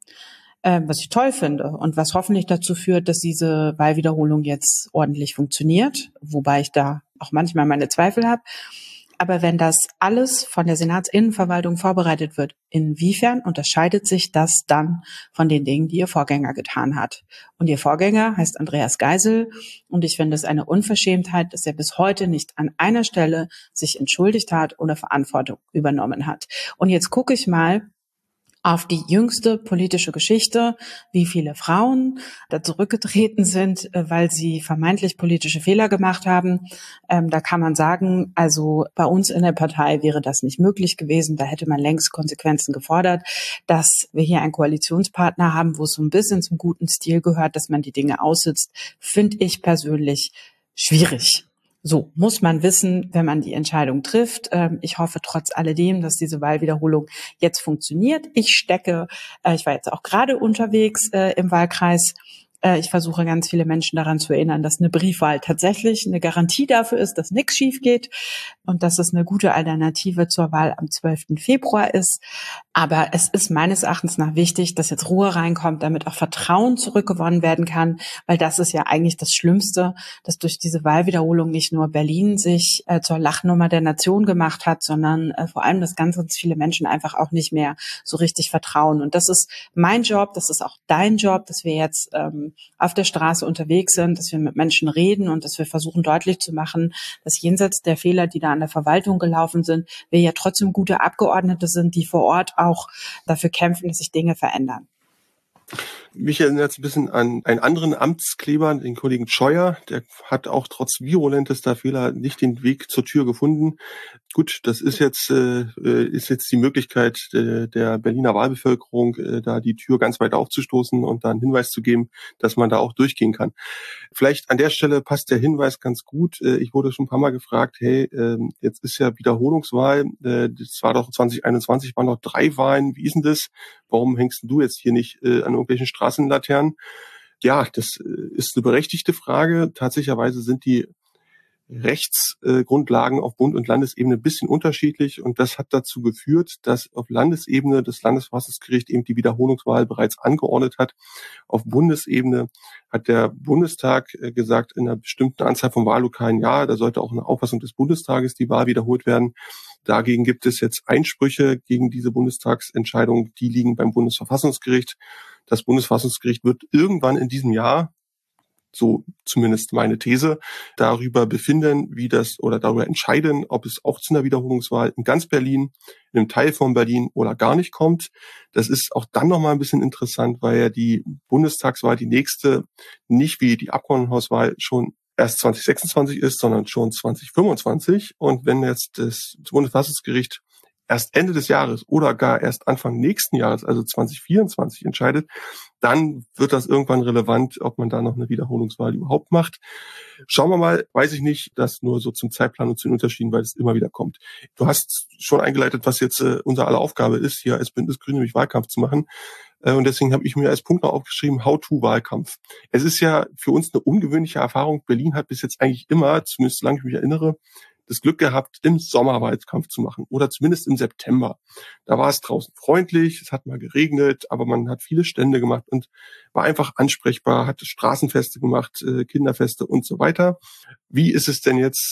was ich toll finde und was hoffentlich dazu führt, dass diese Wahlwiederholung jetzt ordentlich funktioniert, wobei ich da auch manchmal meine Zweifel habe. Aber wenn das alles von der Senatsinnenverwaltung vorbereitet wird, inwiefern unterscheidet sich das dann von den Dingen, die ihr Vorgänger getan hat? Und ihr Vorgänger heißt Andreas Geisel. Und ich finde es eine Unverschämtheit, dass er bis heute nicht an einer Stelle sich entschuldigt hat oder Verantwortung übernommen hat. Und jetzt gucke ich mal auf die jüngste politische Geschichte, wie viele Frauen da zurückgetreten sind, weil sie vermeintlich politische Fehler gemacht haben. Da kann man sagen, also bei uns in der Partei wäre das nicht möglich gewesen. Da hätte man längst Konsequenzen gefordert. Dass wir hier einen Koalitionspartner haben, wo es so ein bisschen zum guten Stil gehört, dass man die Dinge aussitzt, finde ich persönlich schwierig. So muss man wissen, wenn man die Entscheidung trifft. Ich hoffe trotz alledem, dass diese Wahlwiederholung jetzt funktioniert. Ich war jetzt auch gerade unterwegs im Wahlkreis. Ich versuche ganz viele Menschen daran zu erinnern, dass eine Briefwahl tatsächlich eine Garantie dafür ist, dass nichts schief geht und dass es eine gute Alternative zur Wahl am 12. Februar ist. Aber es ist meines Erachtens nach wichtig, dass jetzt Ruhe reinkommt, damit auch Vertrauen zurückgewonnen werden kann, weil das ist ja eigentlich das Schlimmste, dass durch diese Wahlwiederholung nicht nur Berlin sich zur Lachnummer der Nation gemacht hat, sondern vor allem, dass ganz, ganz viele Menschen einfach auch nicht mehr so richtig vertrauen. Und das ist mein Job, das ist auch dein Job, dass wir jetzt auf der Straße unterwegs sind, dass wir mit Menschen reden und dass wir versuchen deutlich zu machen, dass jenseits der Fehler, die da an der Verwaltung gelaufen sind, wir ja trotzdem gute Abgeordnete sind, die vor Ort auch dafür kämpfen, dass sich Dinge verändern. Mich erinnert es ein bisschen an einen anderen Amtskleber, den Kollegen Scheuer. Der hat auch trotz virulentester Fehler nicht den Weg zur Tür gefunden. Gut, das ist jetzt die Möglichkeit der Berliner Wahlbevölkerung, da die Tür ganz weit aufzustoßen und da einen Hinweis zu geben, dass man da auch durchgehen kann. Vielleicht an der Stelle passt der Hinweis ganz gut. Ich wurde schon ein paar Mal gefragt, hey, jetzt ist ja Wiederholungswahl, das war doch 2021, waren noch 3 Wahlen, wie ist denn das? Warum hängst du jetzt hier nicht an irgendwelchen Straßenlaternen? Ja, das ist eine berechtigte Frage. Tatsächlicherweise sind die Rechtsgrundlagen auf Bund- und Landesebene ein bisschen unterschiedlich und das hat dazu geführt, dass auf Landesebene das Landesverfassungsgericht eben die Wiederholungswahl bereits angeordnet hat. Auf Bundesebene hat der Bundestag gesagt, in einer bestimmten Anzahl von Wahllokalen, ja, da sollte auch eine Auffassung des Bundestages die Wahl wiederholt werden. Dagegen gibt es jetzt Einsprüche gegen diese Bundestagsentscheidung, die liegen beim Bundesverfassungsgericht. Das Bundesverfassungsgericht wird irgendwann in diesem Jahr, so zumindest meine These, darüber befinden, darüber entscheiden, ob es auch zu einer Wiederholungswahl in ganz Berlin, in einem Teil von Berlin oder gar nicht kommt. Das ist auch dann nochmal ein bisschen interessant, weil ja die Bundestagswahl, die nächste, nicht wie die Abgeordnetenhauswahl schon erst 2026 ist, sondern schon 2025. Und wenn jetzt das Bundesverfassungsgericht erst Ende des Jahres oder gar erst Anfang nächsten Jahres, also 2024, entscheidet, dann wird das irgendwann relevant, ob man da noch eine Wiederholungswahl überhaupt macht. Schauen wir mal, weiß ich nicht, das nur so zum Zeitplan und zu den Unterschieden, weil es immer wieder kommt. Du hast schon eingeleitet, was jetzt unsere aller Aufgabe ist, hier als Bündnis Grüne nämlich Wahlkampf zu machen. Und deswegen habe ich mir als Punkt noch aufgeschrieben, How-to-Wahlkampf. Es ist ja für uns eine ungewöhnliche Erfahrung. Berlin hat bis jetzt eigentlich immer, zumindest solange ich mich erinnere, das Glück gehabt, im Sommer Wahlkampf zu machen oder zumindest im September. Da war es draußen freundlich, es hat mal geregnet, aber man hat viele Stände gemacht und war einfach ansprechbar, hat Straßenfeste gemacht, Kinderfeste und so weiter. Wie ist es denn jetzt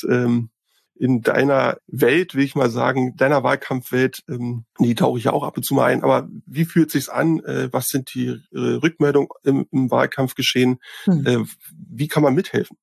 in deiner Welt, will ich mal sagen, deiner Wahlkampfwelt, die tauche ich ja auch ab und zu mal ein, aber wie fühlt sich's an? Was sind die Rückmeldungen im Wahlkampfgeschehen? Wie kann man mithelfen?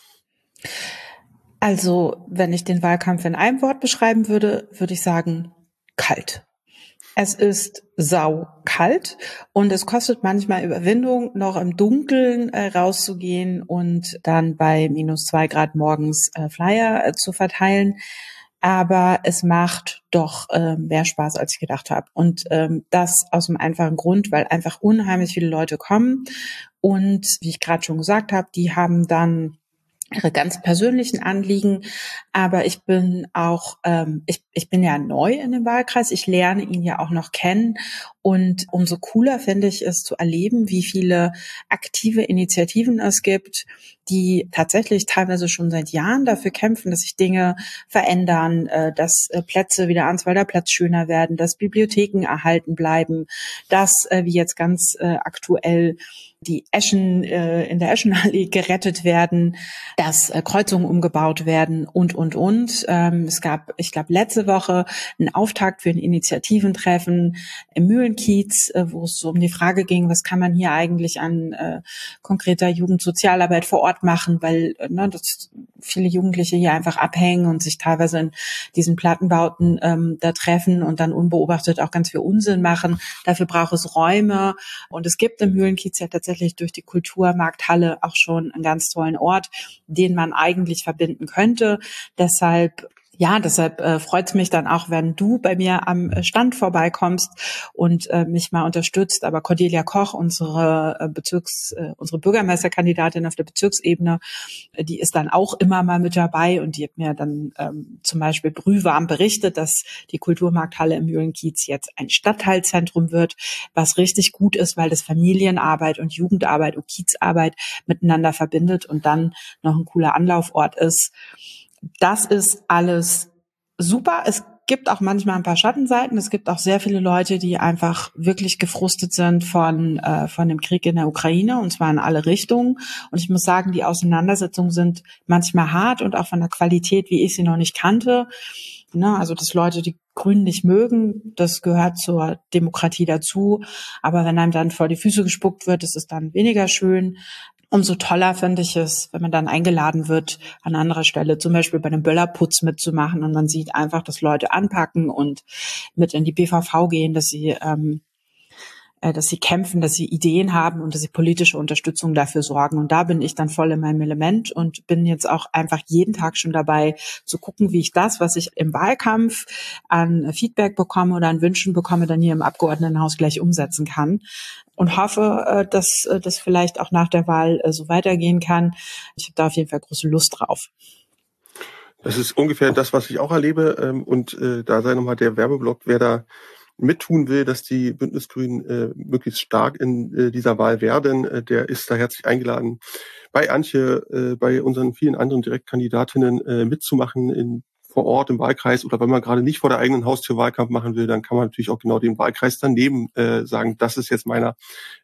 Also, wenn ich den Wahlkampf in einem Wort beschreiben würde, würde ich sagen, kalt. Es ist saukalt und es kostet manchmal Überwindung, noch im Dunkeln rauszugehen und dann bei -2 Grad morgens Flyer zu verteilen. Aber es macht doch mehr Spaß, als ich gedacht habe. Und das aus dem einfachen Grund, weil einfach unheimlich viele Leute kommen. Und wie ich gerade schon gesagt habe, die haben dann ihre ganz persönlichen Anliegen, aber ich bin auch, ich bin ja neu in dem Wahlkreis, ich lerne ihn ja auch noch kennen und umso cooler finde ich es zu erleben, wie viele aktive Initiativen es gibt, die tatsächlich teilweise schon seit Jahren dafür kämpfen, dass sich Dinge verändern, dass Plätze wie der Arnswalder Platz schöner werden, dass Bibliotheken erhalten bleiben, dass wie jetzt ganz aktuell die Eschen in der Eschenallee gerettet werden, dass Kreuzungen umgebaut werden und. Es gab, ich glaube, letzte Woche einen Auftakt für ein Initiativentreffen im Mühlenkiez, wo es so um die Frage ging, was kann man hier eigentlich an konkreter Jugendsozialarbeit vor Ort machen, weil dass viele Jugendliche hier einfach abhängen und sich teilweise in diesen Plattenbauten da treffen und dann unbeobachtet auch ganz viel Unsinn machen. Dafür braucht es Räume und es gibt im Mühlenkiez ja tatsächlich durch die Kulturmarkthalle auch schon einen ganz tollen Ort, den man eigentlich verbinden könnte. Deshalb freut es mich dann auch, wenn du bei mir am Stand vorbeikommst und mich mal unterstützt. Aber Cordelia Koch, unsere Bürgermeisterkandidatin auf der Bezirksebene, die ist dann auch immer mal mit dabei und die hat mir dann zum Beispiel brühwarm berichtet, dass die Kulturmarkthalle im Mühlenkiez jetzt ein Stadtteilzentrum wird, was richtig gut ist, weil das Familienarbeit und Jugendarbeit und Kiezarbeit miteinander verbindet und dann noch ein cooler Anlaufort ist. Das ist alles super. Es gibt auch manchmal ein paar Schattenseiten. Es gibt auch sehr viele Leute, die einfach wirklich gefrustet sind von dem Krieg in der Ukraine, und zwar in alle Richtungen. Und ich muss sagen, die Auseinandersetzungen sind manchmal hart und auch von der Qualität, wie ich sie noch nicht kannte. Also, dass Leute die Grünen nicht mögen, das gehört zur Demokratie dazu. Aber wenn einem dann vor die Füße gespuckt wird, ist es dann weniger schön. Umso toller finde ich es, wenn man dann eingeladen wird, an anderer Stelle zum Beispiel bei einem Böllerputz mitzumachen und man sieht einfach, dass Leute anpacken und mit in die BVV gehen, dass sie dass sie kämpfen, dass sie Ideen haben und dass sie politische Unterstützung dafür sorgen. Und da bin ich dann voll in meinem Element und bin jetzt auch einfach jeden Tag schon dabei zu gucken, wie ich das, was ich im Wahlkampf an Feedback bekomme oder an Wünschen bekomme, dann hier im Abgeordnetenhaus gleich umsetzen kann. Und hoffe, dass das vielleicht auch nach der Wahl so weitergehen kann. Ich habe da auf jeden Fall große Lust drauf. Das ist ungefähr das, was ich auch erlebe. Und da sei nochmal der Werbeblock, wer da mittun will, dass die Bündnisgrünen möglichst stark in dieser Wahl werden, der ist da herzlich eingeladen, bei Antje, bei unseren vielen anderen Direktkandidatinnen mitzumachen vor Ort im Wahlkreis, oder wenn man gerade nicht vor der eigenen Haustür Wahlkampf machen will, dann kann man natürlich auch genau den Wahlkreis daneben sagen, das ist jetzt meiner,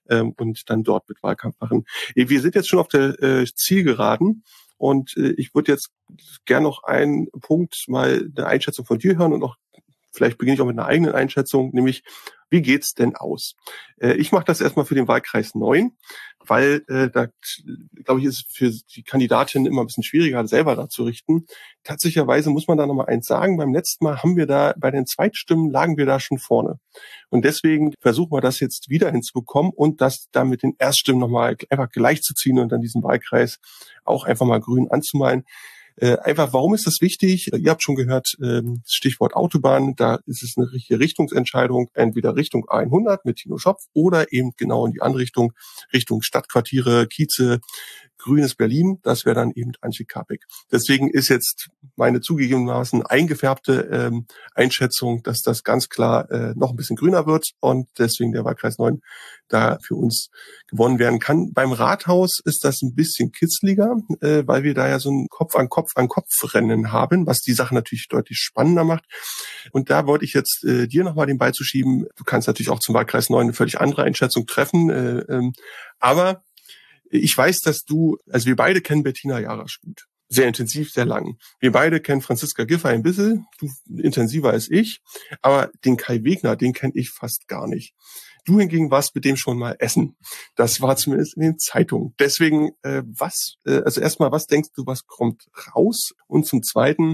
und dann dort mit Wahlkampf machen. Wir sind jetzt schon auf der Zielgeraden. Und ich würde jetzt gern noch einen Punkt, mal eine Einschätzung von dir hören und auch vielleicht beginne ich auch mit einer eigenen Einschätzung, nämlich wie geht's denn aus? Ich mache das erstmal für den Wahlkreis 9, weil da, glaube ich, ist es für die Kandidatin immer ein bisschen schwieriger, selber da zu richten. Tatsächlicherweise muss man da nochmal eins sagen, beim letzten Mal haben wir da, bei den Zweitstimmen lagen wir da schon vorne. Und deswegen versuchen wir das jetzt wieder hinzubekommen und das dann mit den Erststimmen nochmal einfach gleichzuziehen und dann diesen Wahlkreis auch einfach mal grün anzumalen. Einfach, warum ist das wichtig? Ihr habt schon gehört, Stichwort Autobahn, da ist es eine richtige Richtungsentscheidung, entweder Richtung A100 mit Tino Schopf oder eben genau in die andere Richtung, Richtung Stadtquartiere, Kieze, grünes Berlin, das wäre dann eben Antje Kapek. Deswegen ist jetzt meine zugegebenermaßen eingefärbte Einschätzung, dass das ganz klar noch ein bisschen grüner wird und deswegen der Wahlkreis 9 da für uns gewonnen werden kann. Beim Rathaus ist das ein bisschen kitzliger, weil wir da ja so ein Kopf-an-Kopf-Rennen haben, was die Sache natürlich deutlich spannender macht. Und da wollte ich jetzt dir nochmal den Ball zuschieben. Du kannst natürlich auch zum Wahlkreis 9 eine völlig andere Einschätzung treffen, aber ich weiß, dass also wir beide kennen Bettina Jarasch gut. Sehr intensiv, sehr lang. Wir beide kennen Franziska Giffey ein bisschen, du intensiver als ich, aber den Kai Wegner, den kenne ich fast gar nicht. Du hingegen warst mit dem schon mal essen. Das war zumindest in den Zeitungen. Deswegen, also erstmal, was denkst du, was kommt raus? Und zum Zweiten,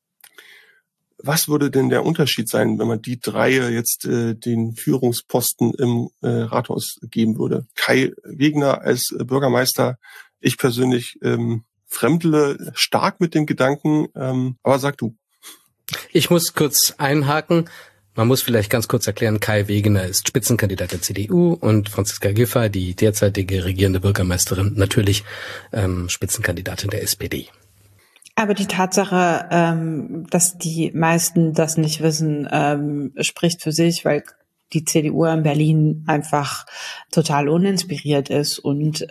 was würde denn der Unterschied sein, wenn man die drei jetzt den Führungsposten im Rathaus geben würde? Kai Wegner als Bürgermeister, ich persönlich fremdele stark mit dem Gedanken, aber sag du. Ich muss kurz einhaken. Man muss vielleicht ganz kurz erklären, Kai Wegener ist Spitzenkandidat der CDU und Franziska Giffey, die derzeitige regierende Bürgermeisterin, natürlich Spitzenkandidatin der SPD. Aber die Tatsache, dass die meisten das nicht wissen, spricht für sich, weil die CDU in Berlin einfach total uninspiriert ist und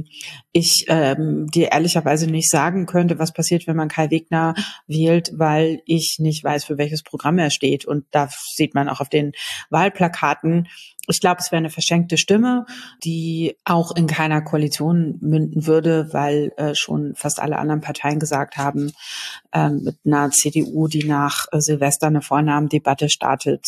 ich dir ehrlicherweise nicht sagen könnte, was passiert, wenn man Kai Wegner wählt, weil ich nicht weiß, für welches Programm er steht. Und da sieht man auch auf den Wahlplakaten, ich glaube, es wäre eine verschenkte Stimme, die auch in keiner Koalition münden würde, weil schon fast alle anderen Parteien gesagt haben, mit einer CDU, die nach Silvester eine Vornamendebatte startet,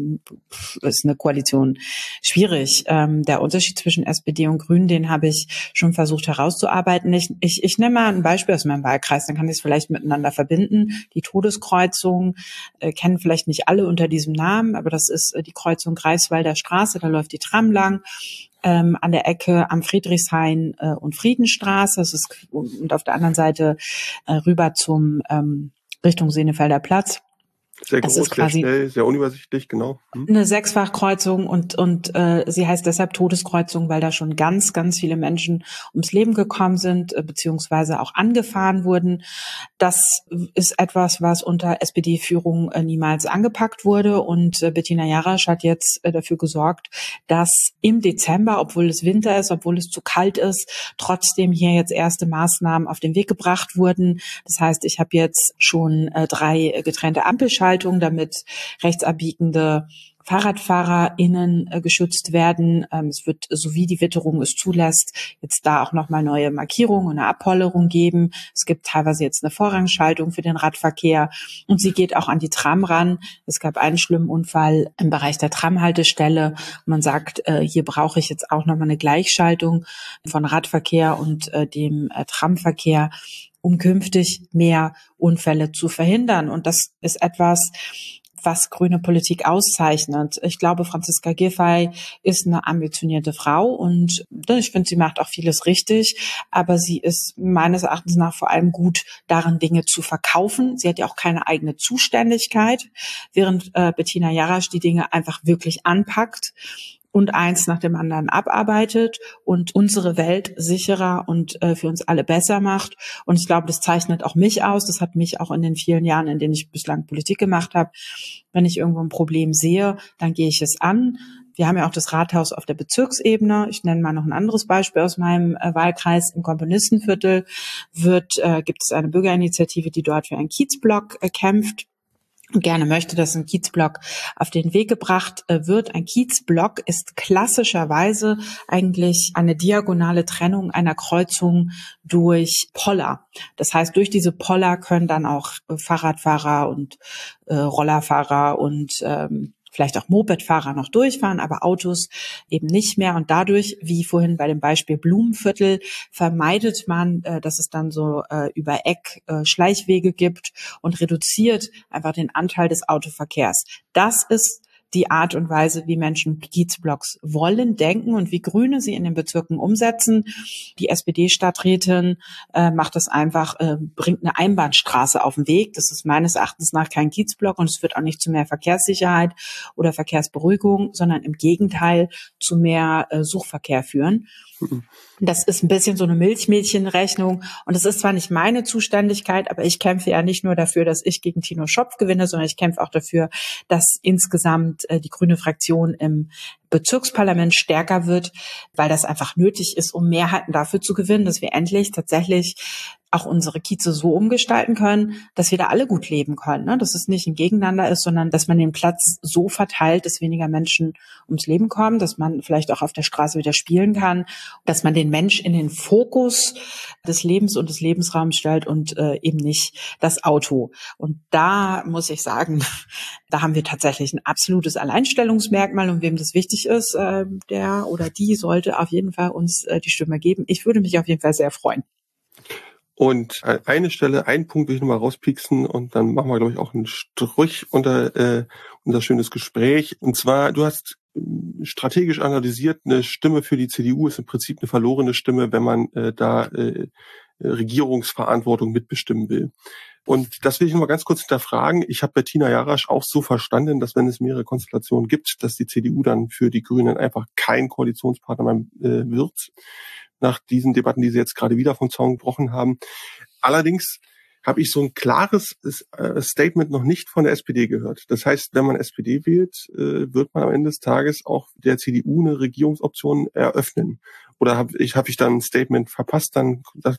ist eine Koalition schwierig. Der Unterschied zwischen SPD und Grünen, den habe ich schon versucht herauszuarbeiten. Ich nehme mal ein Beispiel aus meinem Wahlkreis, dann kann ich es vielleicht miteinander verbinden. Die Todeskreuzung kennen vielleicht nicht alle unter diesem Namen, aber das ist die Kreuzung Greifswalder Straße. Da läuft die Tram lang, an der Ecke am Friedrichshain und Friedenstraße. Das ist, und auf der anderen Seite rüber zum Richtung Senefelder Platz. Sehr groß, sehr schnell, sehr unübersichtlich, genau. Eine Sechsfachkreuzung und sie heißt deshalb Todeskreuzung, weil da schon ganz, ganz viele Menschen ums Leben gekommen sind, beziehungsweise auch angefahren wurden. Das ist etwas, was unter SPD-Führung niemals angepackt wurde und Bettina Jarasch hat jetzt dafür gesorgt, dass im Dezember, obwohl es Winter ist, obwohl es zu kalt ist, trotzdem hier jetzt erste Maßnahmen auf den Weg gebracht wurden. Das heißt, ich habe jetzt schon 3 getrennte Ampelschaltungen, damit rechtsabbiegende FahrradfahrerInnen geschützt werden. Es wird, so wie die Witterung es zulässt, jetzt da auch nochmal neue Markierungen und eine Abhollerung geben. Es gibt teilweise jetzt eine Vorrangschaltung für den Radverkehr und sie geht auch an die Tram ran. Es gab einen schlimmen Unfall im Bereich der Tramhaltestelle. Man sagt, hier brauche ich jetzt auch nochmal eine Gleichschaltung von Radverkehr und dem Tramverkehr, um künftig mehr Unfälle zu verhindern. Und das ist etwas, was grüne Politik auszeichnet. Ich glaube, Franziska Giffey ist eine ambitionierte Frau und ich finde, sie macht auch vieles richtig, aber sie ist meines Erachtens nach vor allem gut darin, Dinge zu verkaufen. Sie hat ja auch keine eigene Zuständigkeit, während Bettina Jarasch die Dinge einfach wirklich anpackt und eins nach dem anderen abarbeitet und unsere Welt sicherer und für uns alle besser macht. Und ich glaube, das zeichnet auch mich aus. Das hat mich auch in den vielen Jahren, in denen ich bislang Politik gemacht habe. Wenn ich irgendwo ein Problem sehe, dann gehe ich es an. Wir haben ja auch das Rathaus auf der Bezirksebene. Ich nenne mal noch ein anderes Beispiel aus meinem Wahlkreis. Im Komponistenviertel gibt es eine Bürgerinitiative, die dort für einen Kiezblock kämpft. Und gerne möchte, dass ein Kiezblock auf den Weg gebracht wird. Ein Kiezblock ist klassischerweise eigentlich eine diagonale Trennung einer Kreuzung durch Poller. Das heißt, durch diese Poller können dann auch Fahrradfahrer und Rollerfahrer und vielleicht auch Mopedfahrer noch durchfahren, aber Autos eben nicht mehr. Und dadurch, wie vorhin bei dem Beispiel Blumenviertel, vermeidet man, dass es dann so über Eck Schleichwege gibt und reduziert einfach den Anteil des Autoverkehrs. Das ist die Art und Weise, wie Menschen Kiezblocks wollen, denken und wie Grüne sie in den Bezirken umsetzen. Die SPD-Stadträtin macht das einfach, bringt eine Einbahnstraße auf den Weg. Das ist meines Erachtens nach kein Kiezblock und es führt auch nicht zu mehr Verkehrssicherheit oder Verkehrsberuhigung, sondern im Gegenteil zu mehr Suchverkehr führen. Das ist ein bisschen so eine Milchmädchenrechnung und es ist zwar nicht meine Zuständigkeit, aber ich kämpfe ja nicht nur dafür, dass ich gegen Tino Schopf gewinne, sondern ich kämpfe auch dafür, dass insgesamt die grüne Fraktion im Bezirksparlament stärker wird, weil das einfach nötig ist, um Mehrheiten dafür zu gewinnen, dass wir endlich tatsächlich auch unsere Kieze so umgestalten können, dass wir da alle gut leben können, ne? Dass es nicht ein Gegeneinander ist, sondern dass man den Platz so verteilt, dass weniger Menschen ums Leben kommen, dass man vielleicht auch auf der Straße wieder spielen kann, dass man den Mensch in den Fokus des Lebens und des Lebensraums stellt und eben nicht das Auto. Und da muss ich sagen, da haben wir tatsächlich ein absolutes Alleinstellungsmerkmal und wem das wichtig ist, der oder die sollte auf jeden Fall uns die Stimme geben. Ich würde mich auf jeden Fall sehr freuen. Und eine Stelle, einen Punkt will ich nochmal rauspieksen und dann machen wir, glaube ich, auch einen Strich unter unser schönes Gespräch. Und zwar, du hast strategisch analysiert, eine Stimme für die CDU ist im Prinzip eine verlorene Stimme, wenn man Regierungsverantwortung mitbestimmen will. Und das will ich nochmal ganz kurz hinterfragen. Ich habe Bettina Jarasch auch so verstanden, dass wenn es mehrere Konstellationen gibt, dass die CDU dann für die Grünen einfach kein Koalitionspartner mehr wird, nach diesen Debatten, die sie jetzt gerade wieder vom Zaun gebrochen haben. Allerdings habe ich so ein klares Statement noch nicht von der SPD gehört. Das heißt, wenn man SPD wählt, wird man am Ende des Tages auch der CDU eine Regierungsoption eröffnen. Oder habe ich da ein Statement verpasst? Dann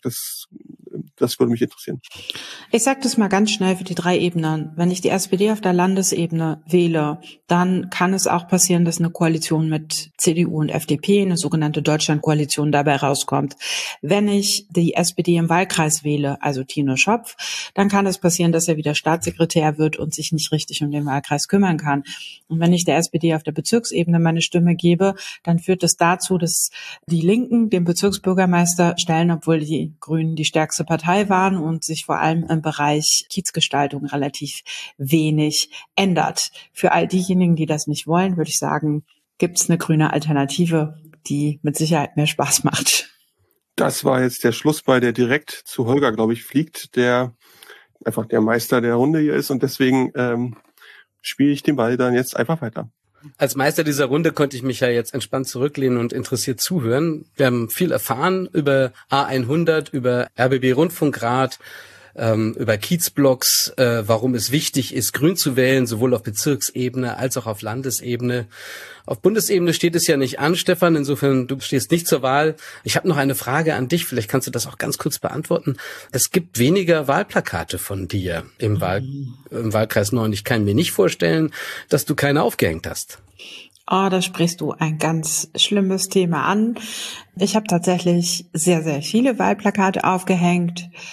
das würde mich interessieren. Ich sage das mal ganz schnell für die 3 Ebenen. Wenn ich die SPD auf der Landesebene wähle, dann kann es auch passieren, dass eine Koalition mit CDU und FDP, eine sogenannte Deutschlandkoalition, dabei rauskommt. Wenn ich die SPD im Wahlkreis wähle, also Tino Schopf, dann kann es passieren, dass er wieder Staatssekretär wird und sich nicht richtig um den Wahlkreis kümmern kann. Und wenn ich der SPD auf der Bezirksebene meine Stimme gebe, dann führt es dazu, dass die Linken den Bezirksbürgermeister stellen, obwohl die Grünen die stärkste Partei waren und sich vor allem im Bereich Kiezgestaltung relativ wenig ändert. Für all diejenigen, die das nicht wollen, würde ich sagen, gibt es eine grüne Alternative, die mit Sicherheit mehr Spaß macht. Das war jetzt der Schlussball, der direkt zu Holger, glaube ich, fliegt, der einfach der Meister der Runde hier ist und deswegen spiele ich den Ball dann jetzt einfach weiter. Als Meister dieser Runde konnte ich mich ja jetzt entspannt zurücklehnen und interessiert zuhören. Wir haben viel erfahren über A100, über RBB Rundfunkrat, über Kiezblocks, warum es wichtig ist, grün zu wählen, sowohl auf Bezirksebene als auch auf Landesebene. Auf Bundesebene steht es ja nicht an, Stefan, insofern du stehst nicht zur Wahl. Ich habe noch eine Frage an dich, vielleicht kannst du das auch ganz kurz beantworten. Es gibt weniger Wahlplakate von dir im Wahlkreis 9. Ich kann mir nicht vorstellen, dass du keine aufgehängt hast. Oh, da sprichst du ein ganz schlimmes Thema an. Ich habe tatsächlich sehr, sehr viele Wahlplakate aufgehängt.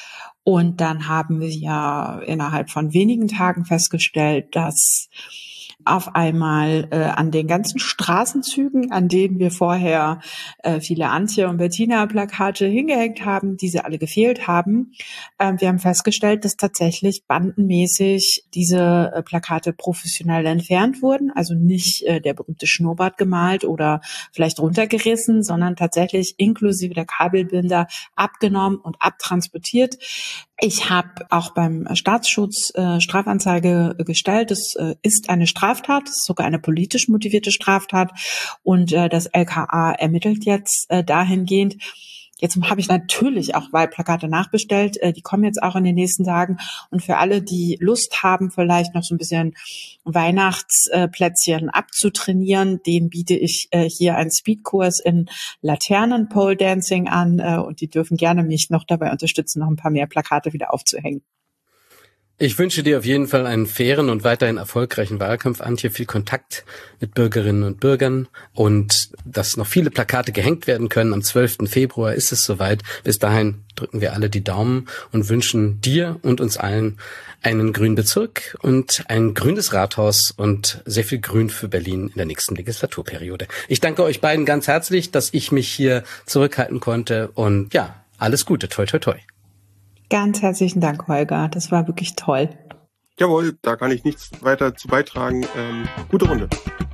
Und dann haben wir ja innerhalb von wenigen Tagen festgestellt, dass auf einmal an den ganzen Straßenzügen, an denen wir vorher viele Antje- und Bettina-Plakate hingehängt haben, diese alle gefehlt haben. Wir haben festgestellt, dass tatsächlich bandenmäßig diese Plakate professionell entfernt wurden, also nicht der berühmte Schnurrbart gemalt oder vielleicht runtergerissen, sondern tatsächlich inklusive der Kabelbinder abgenommen und abtransportiert. Ich habe auch beim Staatsschutz Strafanzeige gestellt. Das ist eine Straftat, das ist sogar eine politisch motivierte Straftat. Und das LKA ermittelt jetzt dahingehend. Jetzt habe ich natürlich auch Wahlplakate nachbestellt. Die kommen jetzt auch in den nächsten Tagen. Und für alle, die Lust haben, vielleicht noch so ein bisschen Weihnachtsplätzchen abzutrainieren, denen biete ich hier einen Speedkurs in Laternen-Pole-Dancing an. Und die dürfen gerne mich noch dabei unterstützen, noch ein paar mehr Plakate wieder aufzuhängen. Ich wünsche dir auf jeden Fall einen fairen und weiterhin erfolgreichen Wahlkampf, Antje, viel Kontakt mit Bürgerinnen und Bürgern und dass noch viele Plakate gehängt werden können. Am 12. Februar ist es soweit. Bis dahin drücken wir alle die Daumen und wünschen dir und uns allen einen grünen Bezirk und ein grünes Rathaus und sehr viel Grün für Berlin in der nächsten Legislaturperiode. Ich danke euch beiden ganz herzlich, dass ich mich hier zurückhalten konnte und ja, alles Gute, toi toi toi. Ganz herzlichen Dank, Holger. Das war wirklich toll. Jawohl, da kann ich nichts weiter zu beitragen. Gute Runde.